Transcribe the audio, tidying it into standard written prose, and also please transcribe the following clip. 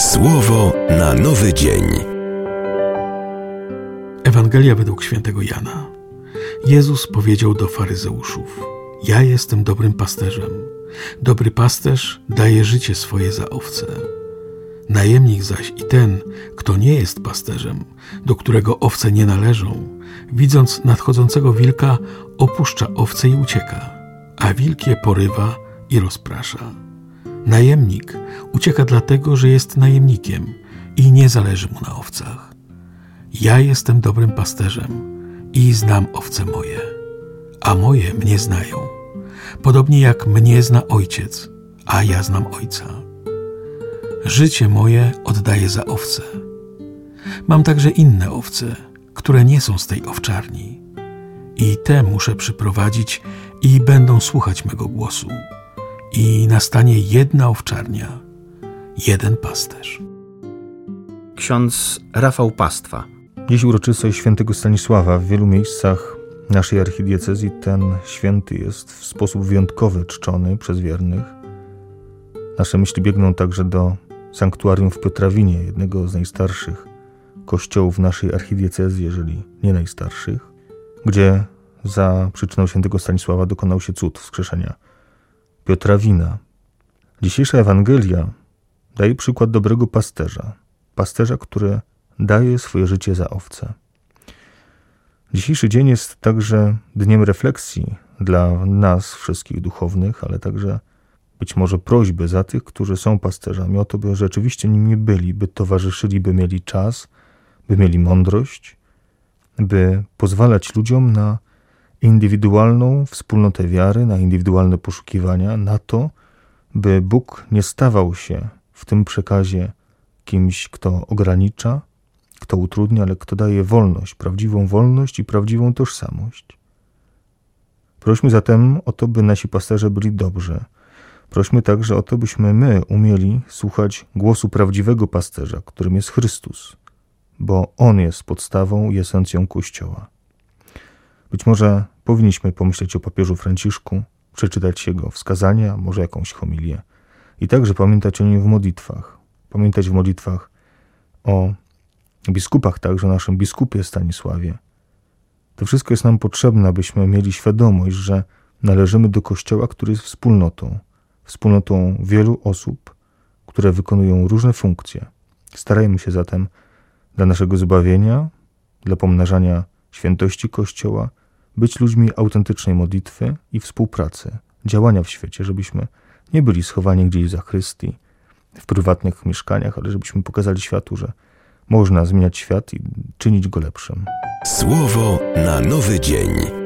Słowo na nowy dzień. Ewangelia według świętego Jana. Jezus powiedział do faryzeuszów: Ja jestem dobrym pasterzem. Dobry pasterz daje życie swoje za owce. Najemnik zaś i ten, kto nie jest pasterzem, do którego owce nie należą, widząc nadchodzącego wilka, opuszcza owce i ucieka, a wilk je porywa i rozprasza. Najemnik ucieka dlatego, że jest najemnikiem i nie zależy mu na owcach. Ja jestem dobrym pasterzem i znam owce moje, a moje mnie znają, podobnie jak mnie zna Ojciec, a ja znam Ojca. Życie moje oddaję za owce. Mam także inne owce, które nie są z tej owczarni. I te muszę przyprowadzić i będą słuchać mego głosu. I nastanie jedna owczarnia, jeden pasterz. Ksiądz Rafał Pastwa. Dziś uroczystość świętego Stanisława. W wielu miejscach naszej archidiecezji ten święty jest w sposób wyjątkowy czczony przez wiernych. Nasze myśli biegną także do sanktuarium w Piotrawinie, jednego z najstarszych kościołów naszej archidiecezji, jeżeli nie najstarszych, gdzie za przyczyną świętego Stanisława dokonał się cud wskrzeszenia Piotrawina. Dzisiejsza Ewangelia daje przykład dobrego pasterza, który daje swoje życie za owce. Dzisiejszy dzień jest także dniem refleksji dla nas wszystkich duchownych, ale także być może prośby za tych, którzy są pasterzami, o to, by rzeczywiście nimi byli, by towarzyszyli, by mieli czas, by mieli mądrość, by pozwalać ludziom na indywidualną wspólnotę wiary, na indywidualne poszukiwania, na to, by Bóg nie stawał się w tym przekazie kimś, kto ogranicza, kto utrudnia, ale kto daje wolność i prawdziwą tożsamość. Prośmy zatem o to, by nasi pasterze byli dobrzy. Prośmy także o to, byśmy my umieli słuchać głosu prawdziwego pasterza, którym jest Chrystus, bo On jest podstawą i esencją Kościoła. Być może powinniśmy pomyśleć o papieżu Franciszku, przeczytać jego wskazania, może jakąś homilię i także pamiętać o nim w modlitwach. Pamiętać w modlitwach o biskupach, także o naszym biskupie Stanisławie. To wszystko jest nam potrzebne, abyśmy mieli świadomość, że należymy do Kościoła, który jest wspólnotą wielu osób, które wykonują różne funkcje. Starajmy się zatem dla naszego zbawienia, dla pomnażania świętości Kościoła, być ludźmi autentycznej modlitwy i współpracy, działania w świecie, żebyśmy nie byli schowani gdzieś za zachrystii, w prywatnych mieszkaniach, ale żebyśmy pokazali światu, że można zmieniać świat i czynić go lepszym. Słowo na nowy dzień.